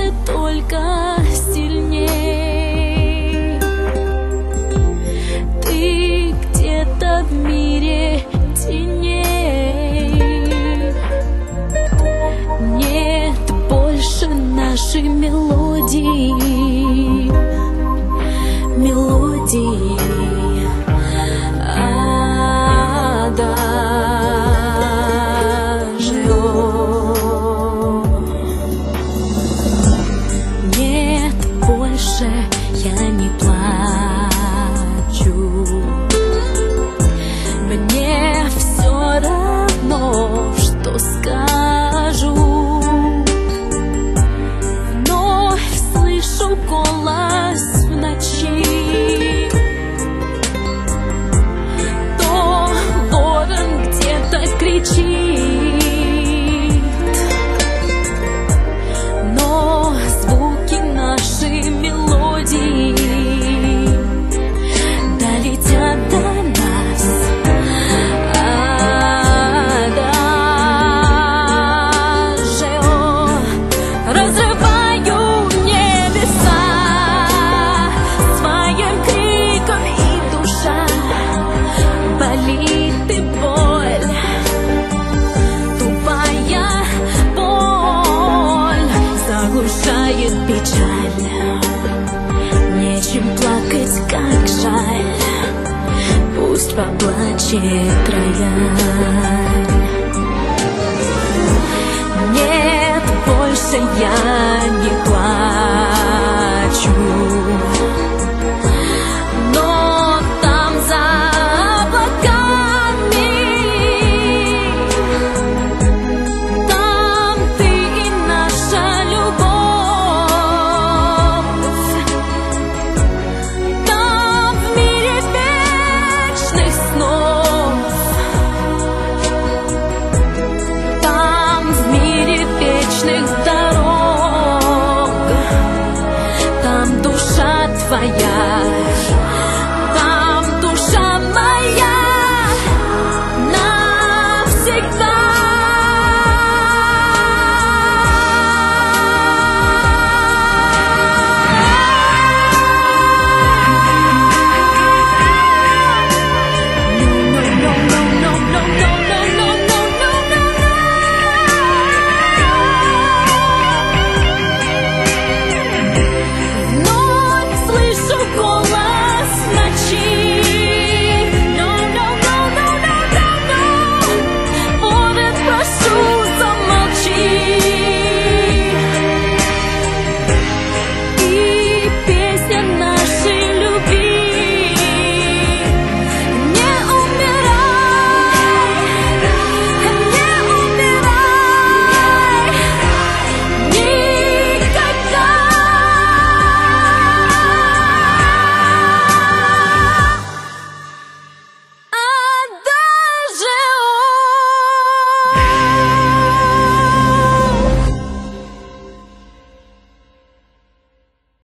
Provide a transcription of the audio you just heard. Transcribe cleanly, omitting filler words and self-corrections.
становишься только сильней. Ты где-то в мире теней. Нет больше нашей мелодии, мелодии. Нет, больше я не плачу. Мне все равно, что скажу. Вновь слышу голос в ночи. То ворон где-то кричит, но звуки нашей мелодии долетят до нас. Разрываю небеса своим криком, и душа болит, и боль, тупая боль заглушает печаль. Нечем плакать, как жаль, пусть поплачет.